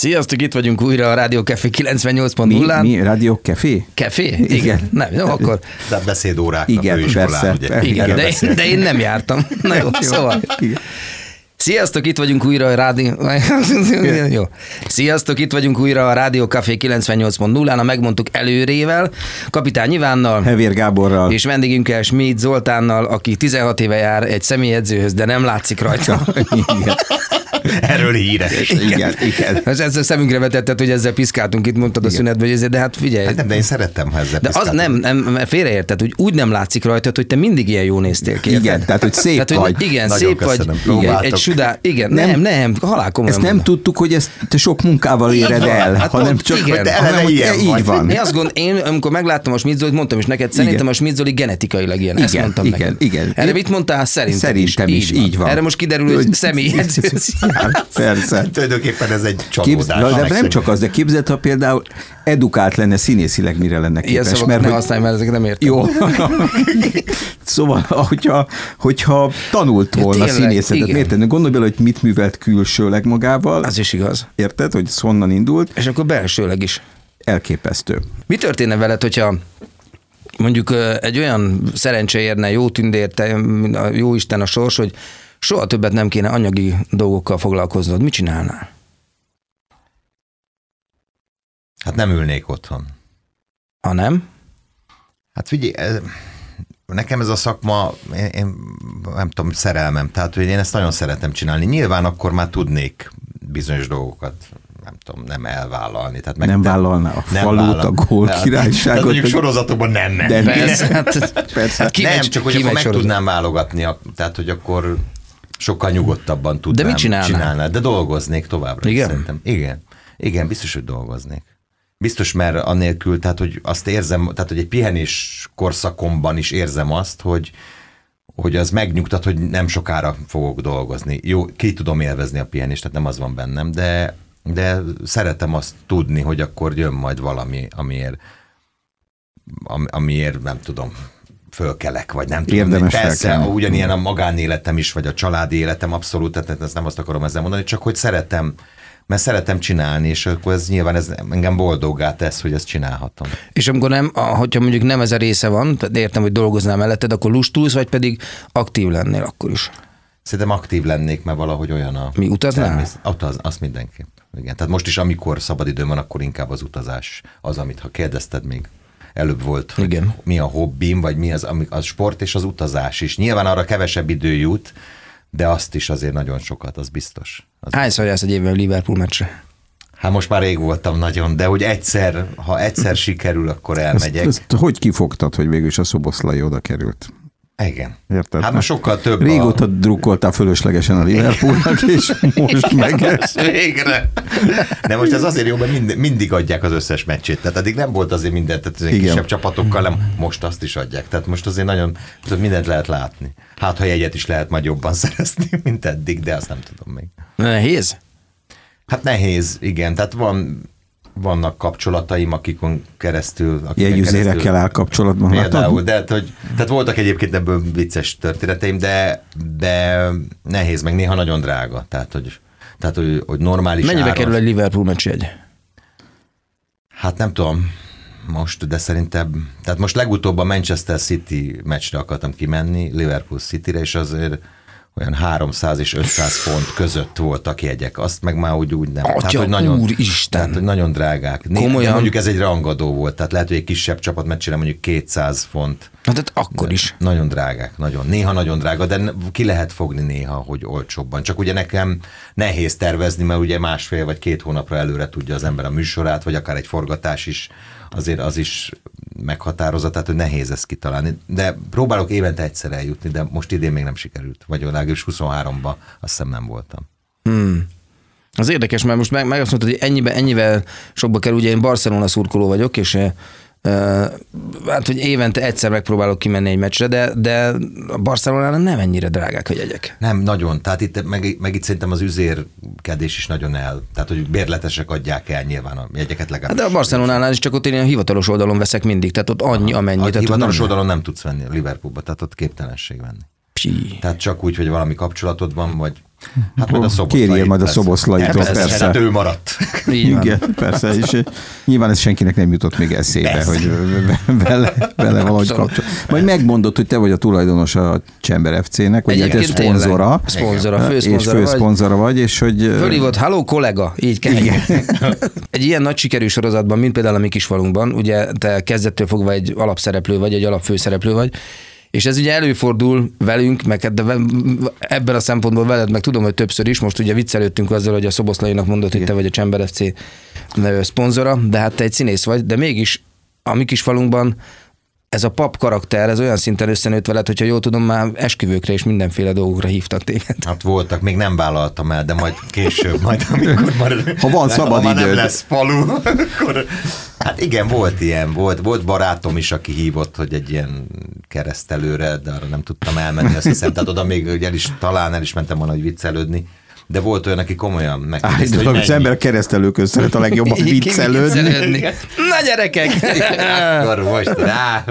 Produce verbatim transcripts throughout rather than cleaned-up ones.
Sziasztok, itt vagyunk újra a Rádió Café kilencvennyolc pont nullán. Mi? Mi? Rádió Café? Café? Igen. Igen. Nem, jó, akkor... De beszédóráknak igen, főiskolán, ugye? Igen, Igen, de, de én nem jártam. Na jó, szóval... Igen. Sziasztok, itt vagyunk újra a Rádió... Jó. Sziasztok, itt vagyunk újra a Rádió Café kilencvennyolc pont nullán, a megmondtuk előrével, Kapitány Ivánnal, Hevér Gáborral, és vendégünkkel Schmidt Zoltánnal, aki tizenhat éve jár egy személyedzőhöz, de nem látszik rajta. Igen. Erről híres. Igen, igen. És ezzel szemünkre vetetted, hogy ezzel piszkáltunk, itt mondtad a igen. szünetben, hogy ezért, de hát figyelj. Hát nem, de én szerettem, ha ezzel de az nem, nem, félreérted, hogy úgy nem látszik rajtad, hogy te mindig ilyen jó néztél ki. Igen, tehát hogy szép tehát, hogy vagy. igen, Nagyon szép köszönöm, vagy. Igen, egy sudá, igen, nem, nem, nem halál komolyan. Ezt nem mondom. Tudtuk, hogy ezt te sok munkával éred van, el, hát hanem pont, csak, igen, hogy, hanem, hanem, hogy ilyen így vagy. van. Én azt gondolom, én amikor megláttam a Schmidt Zolit, mondtam is neked, szerintem a Schmidt Zoli genetikailag ilyen. Ezt Igen, mondtam igen, neked. igen. Erre mit mondtál? Szerintem, Szerintem is, is, így van. Erre most kiderül, hogy személyedző. Persze. Tulajdonképpen ez egy Képz, csalódás. de nem csak az, de képzeld, ha például edukált lenne színészileg, mire lenne képes. Ilyen szavakat ne használj, mert ezeket nem értem. Jó. Szóval, hogyha, hogyha tanult volna ja, tényleg, színészetet, igen. miért tenni? Gondolj bele, hogy mit művelt külsőleg magával. Az is igaz. Érted, hogy honnan indult? És akkor belsőleg is. Elképesztő. Mi történne veled, hogyha mondjuk egy olyan szerencse érne, jó tündérte, a jó Isten a sors, hogy soha többet nem kéne anyagi dolgokkal foglalkoznod. Mit csinálnál? Hát nem ülnék otthon. Ha nem? Hát figyelj, ez, nekem ez a szakma, én, én nem tudom, szerelmem, tehát hogy én ezt nagyon szeretem csinálni. Nyilván akkor már tudnék bizonyos dolgokat, nem tudom, nem elvállalni. Tehát meg, nem vállalná a falut, a gól királyságot. Tehát mondjuk sorozatokban nem menni. Persze, hát, persze. Hát nem, csak hogy akkor meg tudnám válogatni, tehát hogy akkor sokkal nyugodtabban tudnám De mit csinálnál? csinálni. De dolgoznék továbbra. Igen? Szerintem. Igen. Igen, biztos, hogy dolgoznék. Biztos, mert annélkül, tehát hogy azt érzem, tehát hogy egy pihenés korszakomban is érzem azt, hogy, hogy az megnyugtat, hogy nem sokára fogok dolgozni. Jó, ki tudom élvezni a pihenést, tehát nem az van bennem, de, de szeretem azt tudni, hogy akkor jön majd valami, amiért, amiért nem tudom, fölkelek, vagy nem tudom. Érdemes Persze, felkelni. ugyanilyen a magánéletem is, vagy a családi életem abszolút, tehát ezt nem azt akarom ezzel mondani, csak hogy szeretem, mert szeretem csinálni, és akkor ez nyilván ez engem boldoggá tesz, hogy ezt csinálhatom. És amikor nem, hogyha mondjuk nem ez a része van, tehát értem, hogy dolgoznál melletted, akkor lustulsz, vagy pedig aktív lennél akkor is? Szerintem aktív lennék, mert valahogy olyan a... Mi, utaznál? Természet, utaz, azt mindenképp. Igen. Tehát most is, amikor szabadidőm van, akkor inkább az utazás az, amit ha kérdezted még előbb volt, hogy igen. mi a hobbim, vagy mi az, ami, az sport és az utazás is. Nyilván arra kevesebb idő jut, de azt is azért nagyon sokat, az biztos. Az Hányszor jársz egy évben Liverpool meccsre? Hát most már rég voltam nagyon, de hogy egyszer, ha egyszer sikerül, akkor elmegyek. Ezt, ezt hogy kifogtad, hogy végül is a Szoboszlai oda került? Igen. Érted? Hát most sokkal több Régóta a... drukkoltál fölöslegesen a Liverpoolnak, és most meg ez. Végre. De most ez azért jó, mert mind, mindig adják az összes meccsét. Tehát addig nem volt azért mindent, tehát azért kisebb csapatokkal nem, most azt is adják. Tehát most azért nagyon, mindent lehet látni. Hát, ha jegyet is lehet majd jobban szerezni, mint eddig, de azt nem tudom még. Nehéz? Hát nehéz, igen. Tehát van... vannak kapcsolataim, akikon keresztül... Jegyüzérekkel áll kapcsolatban. Például, de hogy, tehát voltak egyébként ebből vicces történeteim, de, de nehéz, meg néha nagyon drága. Tehát, hogy, tehát, hogy, hogy normális Mennyibe áron... kerül egy Liverpool meccsjegy? Hát nem tudom most, de szerintem... Tehát most legutóbb a Manchester City meccsre akartam kimenni, Liverpool Cityre, és azért olyan háromszáz és ötszáz font között voltak jegyek. Azt meg már úgy, úgy nem. Atya, tehát, hogy nagyon, úristen! Tehát, hogy nagyon drágák. Komolyan? De mondjuk ez egy rangadó volt, tehát lehet, hogy egy kisebb csapat meccsére mondjuk kétszáz font. Hát, hát akkor de is. Nagyon drágák, nagyon. Néha nagyon drága, de ki lehet fogni néha, hogy olcsóbban. Csak ugye nekem nehéz tervezni, mert ugye másfél vagy két hónapra előre tudja az ember a műsorát, vagy akár egy forgatás is, azért az is meghatározza, tehát hogy nehéz ezt kitalálni. De próbálok évente egyszer eljutni, de most idén még nem sikerült. Vagy legalábbis huszonháromban azt hiszem nem voltam. Hmm. Az érdekes, mert most meg, meg azt mondtad, hogy ennyibe, ennyivel sokba kerül, ugye én Barcelona szurkoló vagyok, és uh, hát, hogy évente egyszer megpróbálok kimenni egy meccsre, de, de a Barcelonában nem ennyire drágák a jegyek. Nem, nagyon. Tehát itt, meg, meg itt szerintem az üzérkedés is nagyon el. Tehát, hogy bérletesek adják el nyilván a jegyeket legalább. Hát de a Barcelonánál is csak ott én a hivatalos oldalon veszek mindig, tehát ott annyi, amennyi. A tehát hivatalos nem... oldalon nem tudsz venni a Liverpoolba, tehát ott képtelenség venni. Psi. Tehát csak úgy, hogy valami kapcsolatod van, vagy hát majd a Szoboszlai. Kérjél majd a Szoboszlaitól, persze. persze. Hát ő maradt. Igen, persze, és nyilván ez senkinek nem jutott még eszébe, persze. hogy vele, vele valahogy kapcsolat. Majd megmondod, hogy te vagy a tulajdonos a Chamber ef cé-nek, vagy te szponzora, szponzora, főszponzora és főszponzora vagy, és hogy... Fölhívott, halló kollega, így kell. Egy ilyen nagy sikerű sorozatban, mint például a mi kisfalunkban, ugye te kezdettől fogva egy alapszereplő vagy, egy alapfőszereplő vagy, és ez ugye előfordul velünk, meg de ebben a szempontból veled, meg tudom, hogy többször is, most ugye viccelődtünk azzal, hogy a Szoboszlainak mondott, hogy te vagy a Chamber ef cé szponzora, de hát te egy színész vagy, de mégis a mi kis falunkban ez a pap karakter, ez olyan szinten összenőtt veled, hogyha jól tudom, már esküvőkre és mindenféle dolgokra hívtak téged. Hát voltak, még nem vállaltam el, de majd később, majd amikor már, ha van szabad időd. Nem lesz falu, akkor... Hát igen, volt ilyen, volt, volt barátom is, aki hívott, hogy egy ilyen keresztelőre, de arra nem tudtam elmenni, azt hiszem, tehát oda még el is, talán el is mentem volna, hogy viccelődni, de volt olyan, aki komolyan megkérdezte, hogy az ember keresztelőkön szeret a legjobban viccelődni. Na gyerekek! Akkor most rá.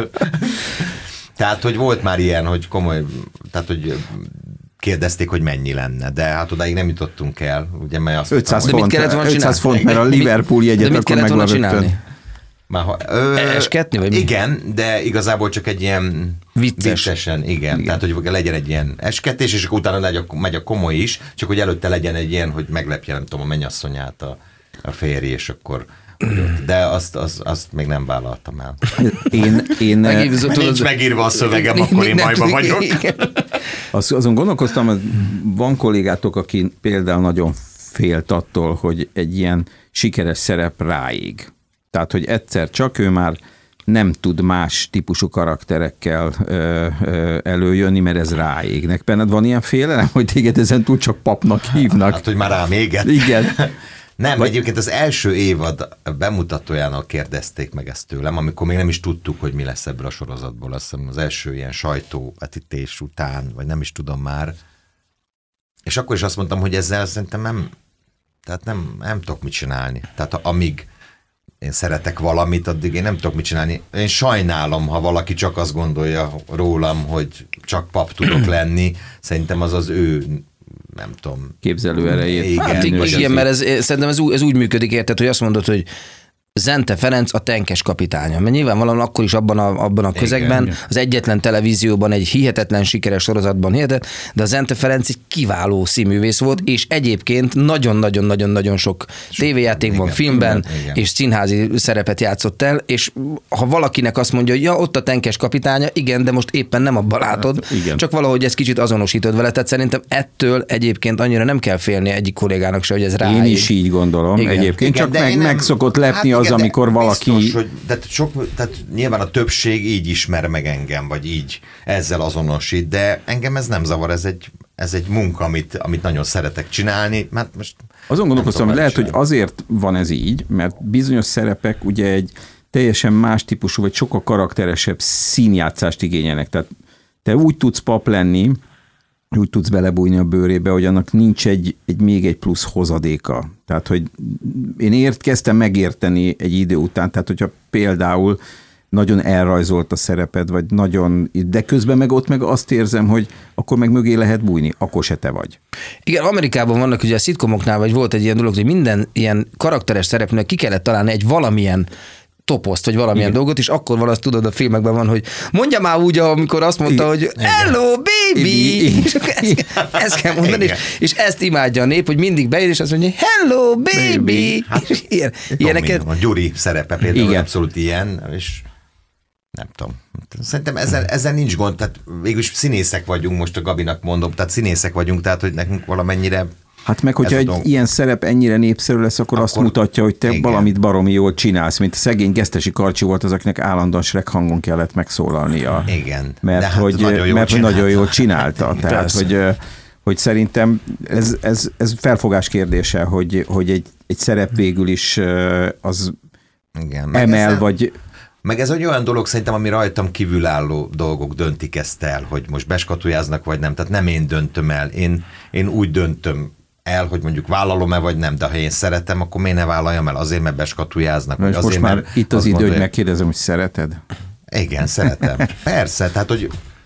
Tehát, hogy volt már ilyen, hogy komoly, tehát, hogy kérdezték, hogy mennyi lenne, de hát odáig nem jutottunk el, ugye, mert azt ötszáz mondtam, font, kellett volna ötszáz font, mert a Liverpool jegyet akkor megvan rögtön. Már, ha, ö, Esketni, vagy mi? Igen, de igazából csak egy ilyen vicces. Viccesen, igen. igen. Tehát, hogy legyen egy ilyen esketés, és akkor utána megy a, megy a komoly is, csak hogy előtte legyen egy ilyen, hogy meglepje, nem tudom, a mennyasszonyát a, a férj, és akkor de azt, azt, azt még nem vállaltam el. Én, én nincs megírva a szövegem, akkor én bajban vagyok. Azt, azon gondolkoztam, hogy van kollégátok, aki például nagyon félt attól, hogy egy ilyen sikeres szerep ráig. Tehát, hogy egyszer csak ő már nem tud más típusú karakterekkel ö, ö, előjönni, mert ez ráégnek. Benned van ilyen félelem, hogy téged ezen túl csak papnak hívnak? Hát, hogy már rám éget. Igen. Nem, vagy... egyébként az első évad bemutatójának kérdezték meg ezt tőlem, amikor még nem is tudtuk, hogy mi lesz ebből a sorozatból. Azt hiszem az első ilyen sajtóvetítés után, vagy nem is tudom már. És akkor is azt mondtam, hogy ezzel szerintem nem, tehát nem, nem tudok mit csinálni. Tehát amíg én szeretek valamit, addig én nem tudok mit csinálni. Én sajnálom, ha valaki csak azt gondolja rólam, hogy csak pap tudok lenni. Szerintem az az ő, nem tudom. Képzelő erejét. Igen, hát igen, mert ez, szerintem ez, ez úgy működik, érted, hogy azt mondod, hogy Zente Ferenc a tenkes kapitánya. Mert nyilvánvalóan akkor is abban a, abban a közegben, igen, az egyetlen televízióban egy hihetetlen sikeres sorozatban hihetett, de a Zente Ferenc egy kiváló színművész volt, és egyébként nagyon-nagyon-nagyon-nagyon sok tévéjátékban, igen, filmben igen, igen. és színházi szerepet játszott el, és ha valakinek azt mondja, hogy ja, ott a tenkes kapitánya, igen, de most éppen nem abban látod, hát, csak valahogy ezt kicsit azonosítod vele, tehát szerintem ettől egyébként annyira nem kell félni egyik kollégának se, hogy ez rá. Én is így gondolom, igen. egyébként, igen, csak meg, nem... meg szokott lepni hát, az, igen, amikor valaki... Biztos, hogy, tehát, sok, tehát nyilván a többség így ismer meg engem, vagy így ezzel azonosít, de engem ez nem zavar, ez egy, ez egy munka, amit, amit nagyon szeretek csinálni, mert most... Azon gondolkoztam, hogy lehet, hogy azért van ez így, mert bizonyos szerepek ugye egy teljesen más típusú, vagy sokkal karakteresebb színjátszást igényelnek. Tehát te úgy tudsz pap lenni, úgy tudsz belebújni a bőrébe, hogy annak nincs egy, egy még egy plusz hozadéka. Tehát, hogy én ért, kezdtem megérteni egy idő után, tehát hogyha például nagyon elrajzolt a szereped, vagy nagyon, de közben meg ott meg azt érzem, hogy akkor meg mögé lehet bújni, akkor se te vagy. Igen, Amerikában vannak ugye a szitkomoknál, vagy volt egy ilyen dolog, hogy minden ilyen karakteres szereplőnek ki kellett találni egy valamilyen toposzt, vagy valamilyen igen. dolgot, és akkor van, azt tudod, a filmekben van, hogy mondja már úgy, amikor azt mondta, igen. hogy hello, baby! És ezt, ezt kell mondani, és, és ezt imádja a nép, hogy mindig beír, és azt mondja, hello, baby! baby. Hát, ilyen, ilyeneket... A Gyuri szerepe például igen. abszolút ilyen, és nem tudom. Szerintem ezzel, ezzel nincs gond, tehát végülis színészek vagyunk, most a Gabinak mondom, tehát színészek vagyunk, tehát hogy nekünk valamennyire. Hát meg, hogyha egy dolg... ilyen szerep ennyire népszerű lesz, akkor, akkor azt mutatja, hogy te igen. valamit baromi jól csinálsz, mint a szegény Gesztesi Karcsi volt az, akinek állandóan Shrek hangon kellett megszólalnia. Igen. Mert hát hogy nagyon jól, mert nagyon jól csinálta. Tehát, hogy, hogy szerintem ez, ez, ez felfogás kérdése, hogy, hogy egy, egy szerep végül is az igen, emel, ezzel... vagy... Meg ez egy olyan dolog szerintem, ami rajtam kívülálló dolgok döntik ezt el, hogy most beskatujáznak, vagy nem. Tehát nem én döntöm el. Én, én úgy döntöm el, hogy mondjuk vállalom-e, vagy nem, de ha én szeretem, akkor miért ne vállaljam el? Azért, mert beskatujáznak. Vagy azért, most már mert itt az idő, hogy megkérdezem, hogy szereted? Igen, szeretem. Persze, tehát, hogy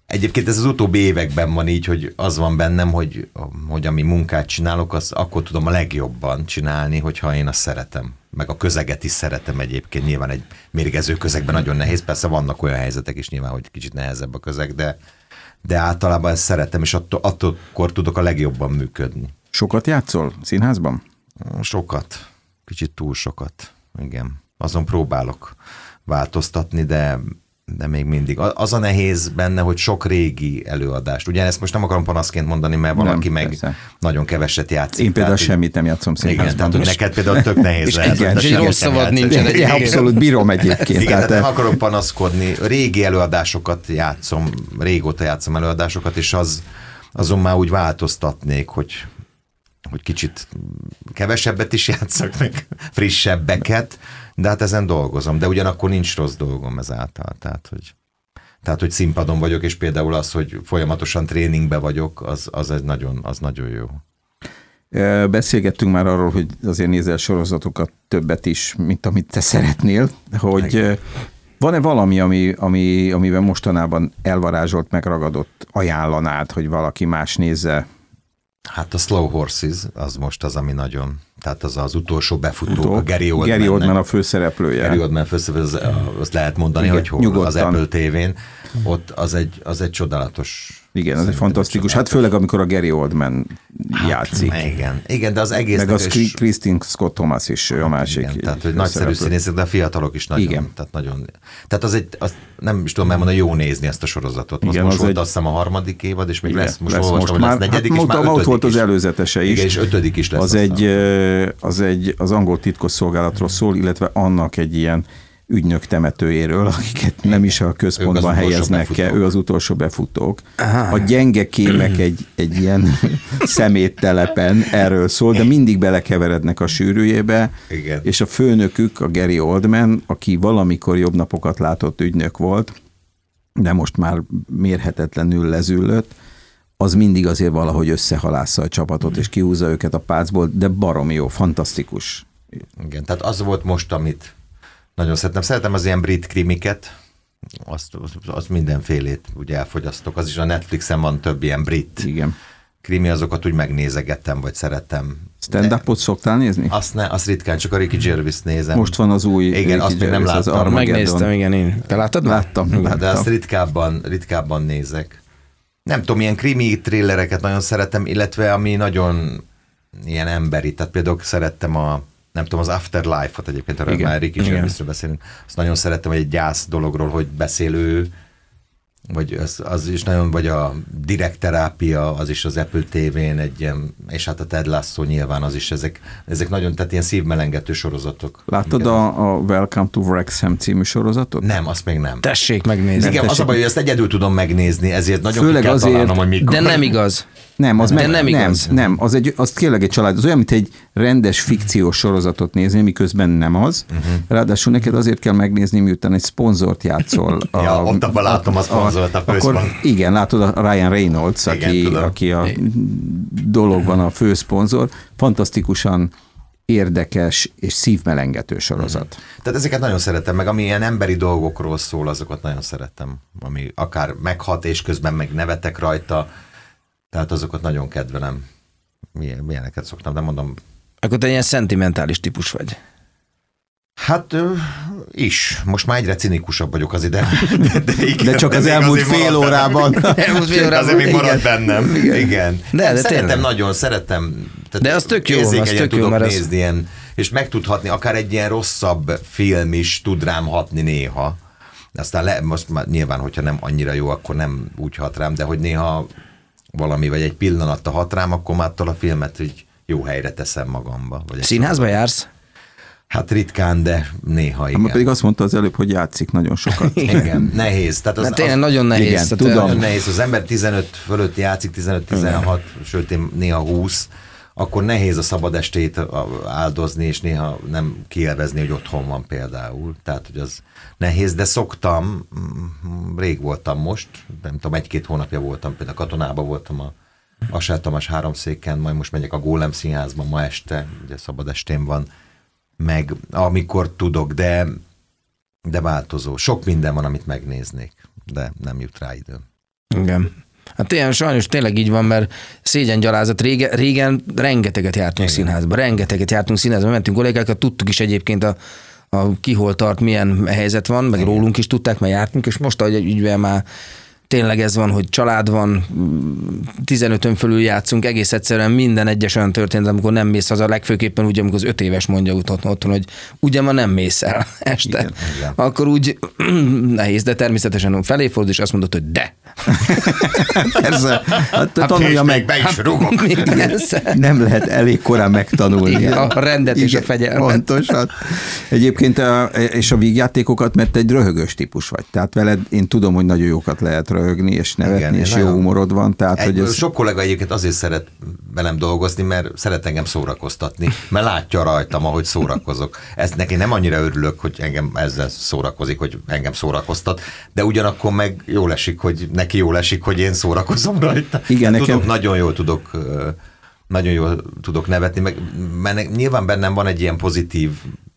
Egyébként ez az utóbbi években van így, hogy az van bennem, hogy, hogy ami munkát csinálok, az akkor tudom a legjobban csinálni, hogyha én azt szeretem. Meg a közeget is szeretem egyébként. Nyilván egy mérgező közegben nagyon nehéz, persze vannak olyan helyzetek is nyilván, hogy kicsit nehezebb a közeg, de, de általában ezt szeretem, és attól, attól akkor tudok a legjobban működni. Sokat játszol színházban? Sokat. Kicsit túl sokat. Igen. Azon próbálok változtatni, de de még mindig. Az a nehéz benne, hogy sok régi előadást. Ugye ezt most nem akarom panaszként mondani, mert valaki nem, meg persze. nagyon keveset játszik. Én például tehát, semmit nem játszom színházban. Igen, tehát neked például tök nehéz lehet. Igen, és egy rossz szavad nincsen. Igen, abszolút bírom egyébként. Igen, tehát nem akarok panaszkodni. Régi előadásokat játszom, régóta játszom előadásokat, és az, azon már úgy változtatnék, hogy hogy kicsit kevesebbet is játszak, meg frissebbeket, de hát ezen dolgozom. De ugyanakkor nincs rossz dolgom ezáltal. Tehát, hogy, tehát, hogy színpadon vagyok, és például az, hogy folyamatosan tréningbe vagyok, az, az, egy nagyon, az nagyon jó. Beszélgettünk már arról, hogy azért nézel sorozatokat többet is, mint amit te szeretnél, hogy meg. Van-e valami, ami, ami, amiben mostanában elvarázsolt, megragadott, ajánlanád, hogy valaki más nézze? Hát a Slow Horses, az most az, ami nagyon, tehát az az utolsó befutó, Utó, a Gary Oldman. Gary Oldman a főszereplője. Gary Oldman főszereplője, az, azt lehet mondani, igen, hogy hol, nyugodtan. Az Apple té vén, ott az egy, az egy csodálatos. Igen, az egy fantasztikus. Hát főleg, amikor a Gary Oldman hát, játszik. Igen, igen, de az egész... Meg az is... Kristen Scott Thomas is ő a másik. Igen, tehát, hogy nagyszerű színészek, de a fiatalok is nagyon. Igen. Tehát, nagyon, tehát az egy, az nem is tudom elmondani, jó nézni ezt a sorozatot. Most, igen, most volt egy... azt hiszem a harmadik évad, és még igen, lesz, most lesz olvastam, hogy lesz negyedik, hát, és már ötödik ott volt az előzetese is. Igen, és ötödik is lesz. Az egy, az egy, az angol titkosszolgálatról szól, illetve annak egy ilyen ügynök temetőjéről, akiket nem is a központban helyeznek el, ő az utolsó befutók. A gyenge kémek egy, egy ilyen szeméttelepen erről szól, de mindig belekeverednek a sűrűjébe, igen. És a főnökük, a Gary Oldman, aki valamikor jobb napokat látott ügynök volt, de most már mérhetetlenül lezüllött, az mindig azért valahogy összehalásza a csapatot, és kihúzza őket a pácból, de baromi jó, fantasztikus. Igen, tehát az volt most, amit nagyon szeretem. Szeretem az ilyen brit krimiket, azt, azt mindenfélét ugye elfogyasztok. Az is a Netflixen van több ilyen brit igen. krimi, azokat úgy megnézegettem, vagy szeretem. Stand-upot szoktál nézni? Azt, ne, azt ritkán, csak a Ricky Gervais nézem. Most van az új igen, Ricky azt még nem láttam. Megnéztem, igen, én. Te láttad? Láttam. láttam. De azt ritkábban, ritkábban nézek. Nem tudom, ilyen krimi thrillereket nagyon szeretem, illetve ami nagyon ilyen emberi, tehát például szerettem a nem tudom, az Afterlife-ot egyébként, erről már Ricky Gervaisről beszélünk. Azt nagyon szerettem, hogy egy gyász dologról, hogy beszél ő, vagy az, az is nagyon, vagy a direkt terápia, az is az Apple té vén egy ilyen, és hát a Ted Lasso nyilván az is, ezek, ezek nagyon, tehát ilyen szívmelengető sorozatok. Láttad a, a Welcome to Wrexham című sorozatot? Nem, azt még nem. Tessék megnézni. Igen, tessék. Az a baj, hogy ezt egyedül tudom megnézni, ezért nagyon főleg ki kell azért, találnom, hogy mikor. De nem igaz. Nem, az nem, meg, nem igaz. Nem, nem az, egy, az tényleg egy család. Az olyan, mint egy rendes fikciós sorozatot nézni, miközben nem az. Uh-huh. Ráadásul neked azért kell megnézni, miután egy szponzort játszol. A, ja, ott abban látom a szponzort a főszpont. Igen, látod a Ryan Reynolds, aki, igen, aki a dologban a főszponzor. Fantasztikusan érdekes és szívmelengető sorozat. Uh-huh. Tehát ezeket nagyon szeretem, meg ami ilyen emberi dolgokról szól, azokat nagyon szeretem. Ami akár meghat, és közben meg nevetek rajta. Tehát azokat nagyon kedvelem. Milyen, milyeneket szoktam, de mondom. Akkor te ilyen szentimentális típus vagy. Hát is. Most már egyre cinikusabb vagyok az ide. De, de, igen, de csak az de elmúlt fél órában. elmúlt fél órában. Azért még marad bennem. Igen. igen. De, de szeretem tényleg. Nagyon, szeretem. De az tök jó, az tök jó, mert nézni, ilyen, és megtudhatni, akár egy ilyen rosszabb film is tud rám hatni néha. Aztán le, most már nyilván, hogyha nem annyira jó, akkor nem úgy hat rám, de hogy néha valami, vagy egy pillanattal hat rám, akkor már attól a filmet hogy jó helyre teszem magamba. Vagy színházba jársz? Hát ritkán, de néha igen. Hát pedig azt mondta az előbb, hogy játszik nagyon sokat. Igen, nehéz. Tehát az, hát tényleg az, nagyon nehéz. Igen, tehát tudom. Nagyon nehéz. Az ember tizenöt fölött játszik, tizenöt-tizenhat, sőt én néha húsz, akkor nehéz a szabad estét áldozni, és néha nem kielvezni, hogy otthon van például. Tehát, hogy az nehéz, de szoktam, rég voltam most, nem tudom, egy-két hónapja voltam, például katonában voltam a Asár Tamás háromszéken, majd most megyek a Gólem Színházban ma este, ugye szabad estén van, meg amikor tudok, de, de változó. Sok minden van, amit megnéznék, de nem jut rá időm. Igen. Hát ilyen sajnos tényleg így van, mert szégyengyalázat. Régen, régen rengeteget jártunk Igen. színházba, rengeteget jártunk színházba, mentünk kollégákat, tudtuk is egyébként a, a ki hol tart, milyen helyzet van, meg Igen. rólunk is tudták, mert jártunk, és most, ahogy ügyvel már tényleg ez van, hogy család van, tizenötön fölül játszunk, egész egyszerűen minden egyes olyan történt, amikor nem mész haza, legfőképpen úgy, amikor az öt éves mondja otthon, otthon hogy ugye ma nem mész el este. Igen, igen. Akkor úgy nehéz, de természetesen felé fordul, és azt mondod, hogy de. Persze, hát tanulja meg. Be is rúgok. Nem lehet elég korán megtanulni. Igen, a rendet igen, és a fegyelmet. Pontosan. Egyébként a, és a vígjátékokat, mert egy röhögös típus vagy. Tehát veled én tudom, hogy nagyon jókat lehet röhögni, és nevetni, igen, és jó humorod van. Tehát, egy, hogy ez... Sok kollega egyébként azért szeret velem dolgozni, mert szeret engem szórakoztatni, mert látja rajtam, ahogy szórakozok. Ez neki nem annyira örülök, hogy engem ezzel szórakozik, hogy engem szórakoztat, de ugyanakkor meg jól esik, hogy neki jól esik, hogy én szórakozom rajta. Igen, nekem... tudok, nagyon jól tudok, nagyon jól tudok nevetni, meg, mert nyilván bennem van egy ilyen pozitív,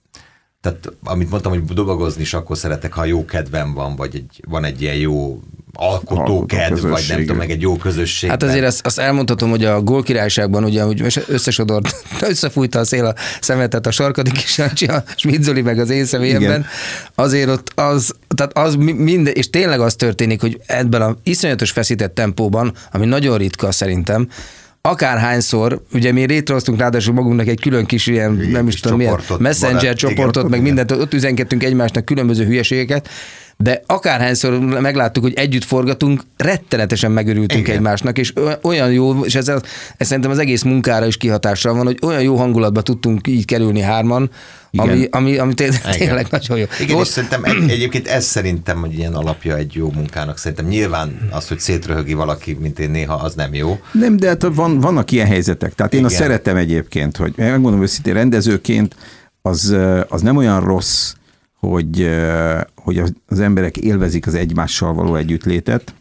tehát amit mondtam, hogy dolgozni is akkor szeretek, ha jó kedvem van, vagy egy, van egy ilyen jó alkotókedv, vagy nem tudom, meg egy jó közösség. Hát azért azt, azt elmondhatom, hogy a Gólkirályságban ugye, hogy összesodort, összefújta a szél a szemetet a Sarkadik is, a Schmidt Zoli meg az én személyemben. Igen. Azért ott az, tehát az minden, és tényleg az történik, hogy ebben a iszonyatos feszített tempóban, ami nagyon ritka szerintem, akárhányszor, ugye mi létrehoztunk ráadásul magunknak egy külön kis ilyen, igen, nem is tudom milyen, messenger barát, csoportot, igen, meg mindent, ott üzenkedtünk egymásnak különböző hülyeségeket, de akárhányszor megláttuk, hogy együtt forgatunk, rettenetesen megörültünk Igen. egymásnak, és olyan jó, és ez, ez szerintem az egész munkára is kihatással van, hogy olyan jó hangulatba tudtunk így kerülni hárman, ami, ami, ami tényleg, tényleg nagyon jó. Igen, és szerintem egy, egyébként ez szerintem, hogy ilyen alapja egy jó munkának. Szerintem nyilván az, hogy szétröhögi valaki, mint én néha, az nem jó. Nem, de hát van, vannak ilyen helyzetek. Tehát én Igen. azt szeretem egyébként, hogy megmondom őszintén, rendezőként az, az nem olyan rossz, hogy, hogy az emberek élvezik az egymással való együttlétet,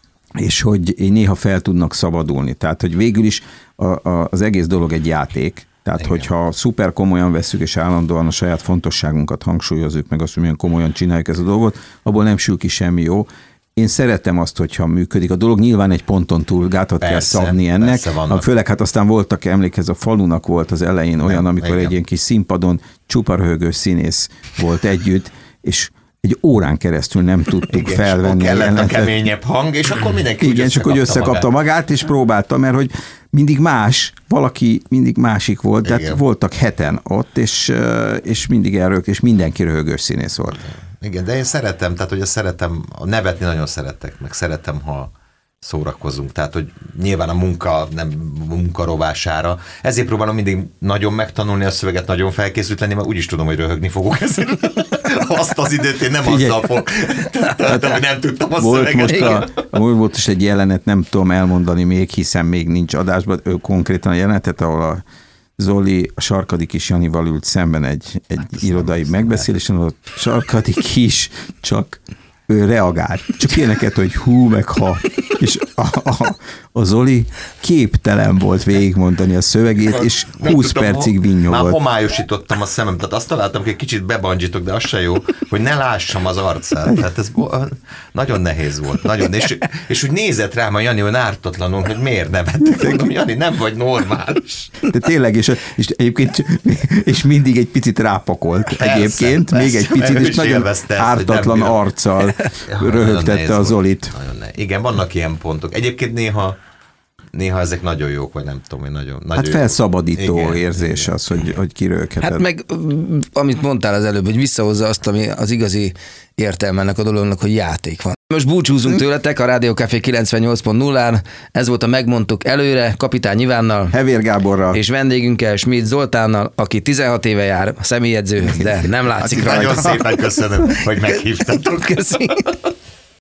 és hogy néha fel tudnak szabadulni. Tehát, hogy végül is a, a, az egész dolog egy játék. Tehát, Igen. hogyha szuper komolyan vesszük, és állandóan a saját fontosságunkat hangsúlyozzuk, meg azt, hogy milyen komolyan csináljuk ezt a dolgot, abból nem sül ki semmi jó. Én szeretem azt, hogyha működik. A dolog nyilván egy ponton túl gátat persze, kell szabni ennek. Főleg hát aztán voltak, emlékezz, a Falunak volt az elején olyan, amikor Igen. egy ilyen kis színpadon csupa röhögős színész volt együtt, és egy órán keresztül nem tudtuk Igen, felvenni. Igen, kellett a keményebb hang, és akkor mindenki Igen, csak hogy összekapta magát. magát, és próbálta, mert hogy mindig más, valaki mindig másik volt, de hát voltak heten ott, és, és mindig elrögt, és mindenki röhögős színész volt. Igen, de én szeretem, tehát hogy szeretem, nevetni nagyon szeretek, meg szeretem, ha szórakozunk. Tehát, hogy nyilván a munka nem munka rovására. Ezért próbálom mindig nagyon megtanulni a szöveget, nagyon felkészült lenni, mert úgyis tudom, hogy röhögni fogok ezért. Azt az időt én nem Figyelj. azzal fog. Tehát, hogy nem tudtam a volt szöveget. Most a, volt is egy jelenet, nem tudom elmondani még, hiszen még nincs adásban, ő konkrétan a jelenetet, ahol a Zoli a Sarkadik is Janival ült szemben egy, egy hát, irodai megbeszélésen, a Sarkadik is csak ő reagált. Csak ilyeneket, hogy hú, meg ha. És a, a, a Zoli képtelen volt végigmondani a szövegét, és húsz percig vinnyogott. Már homályosítottam a szemem, tehát azt találtam, hogy egy kicsit bebandzsitok, de az se jó, hogy ne lássam az arcát. Tehát ez nagyon nehéz volt. Nagyon. És, és úgy nézett rám a Jani, hogy ártatlanul, hogy miért nevettek. Mondom, Jani, nem vagy normális. De tényleg, és, és egyébként és mindig egy picit rápakolt persze, egyébként, persze, még egy picit, és nagyon ártatlan arccal röhögtette a Zolit. Igen, vannak ilyen pontok. Egyébként néha, néha ezek nagyon jók, vagy nem tudom, hogy nagyon, nagyon Hát felszabadító igen, érzés igen. az, hogy, hogy kiröhögheted. Hát meg, amit mondtál az előbb, hogy visszahozza azt, ami az igazi értelme ennek a dolognak, hogy játék van. Most búcsúzunk tőletek a Rádió Café kilencvennyolc pont nullán. Ez volt a Megmondtuk előre, Kapitány Ivánnal. Hevér Gáborral. És vendégünkkel Schmidt Zoltánnal, aki tizenhat éve jár a személyedzőhöz, de nem látszik rajta. Nagyon szépen köszönöm, hogy meghívtatok. Köszönöm.